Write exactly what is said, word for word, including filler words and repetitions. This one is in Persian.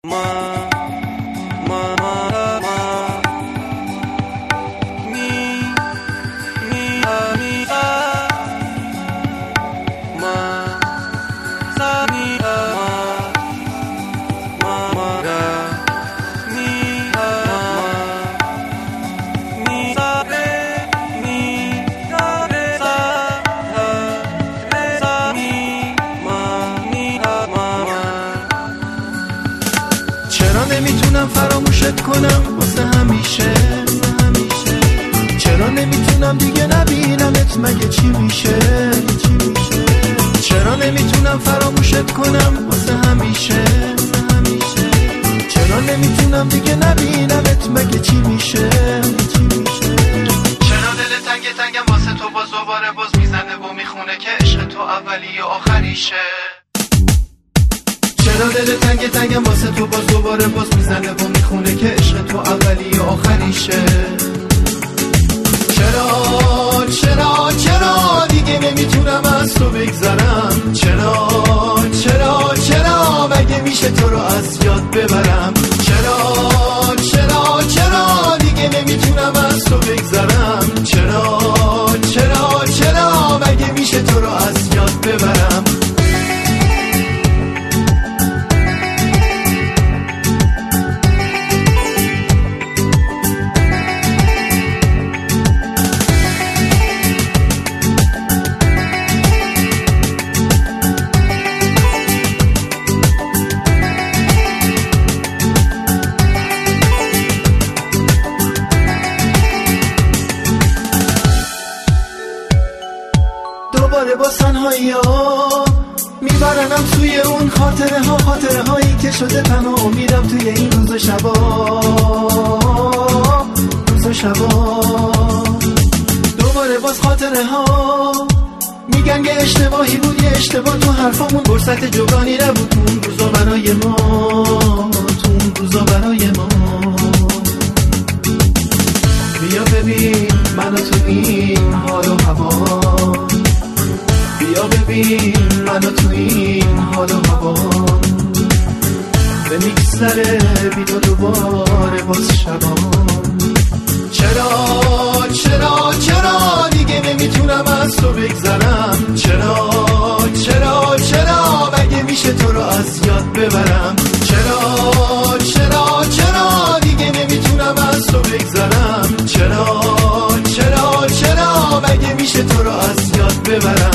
ما ما ما ما می می می ما سا می ما ما ما می ما می سا ره می سا ره سا ره سا می ما می ما چرا نمیتونم فراموشت کنم واسه همیشه همیشه چرا نمیتونم دیگه نبینمت مگه چی میشه چرا نمیتونم فراموشت کنم واسه همیشه همیشه چرا نمیتونم دیگه نبینمت مگه چی میشه چرا دل تنگ تنگم واسه تو باز دوباره باز میزنه و میخونه که عشق تو اولی و آخریشه چرا دل تنگ تنگم واسه تو باز دوباره باز میزنه و میخونه که عشق تو اولی و آخریشه چرا چرا چرا دیگه نمیتونم از تو بگذرم چرا چرا چرا مگه میشه تو رو از یاد ببرم چرا چرا چرا دیگه نمیتونم از تو بگذرم چرا چرا چرا مگه میشه تو رو از یاد ببرم دوباره با تنهایی ها میبرنم توی اون خاطره ها خاطره هایی که شده تنها میرم توی این روز و شبا روز و شبا دوباره باز خاطره ها میگن که اشتباهی بود یه اشتباه تو حرفامون فرصت جبرانی نبود تو اون روزا برای ما تو اون روزا برای ما بیا ببین منو تو این حال و هوا بیا ببین منو تو این حال و هوا به میگذره بی تو دوباره باز شبا چرا چرا چرا دیگه نمیتونم از تو بگذرم چرا چرا چرا مگه میشه تو رو از یاد ببرم چرا چرا چرا دیگه نمیتونم از تو بگذرم چرا چرا چرا مگه میشه تو رو از یاد ببرم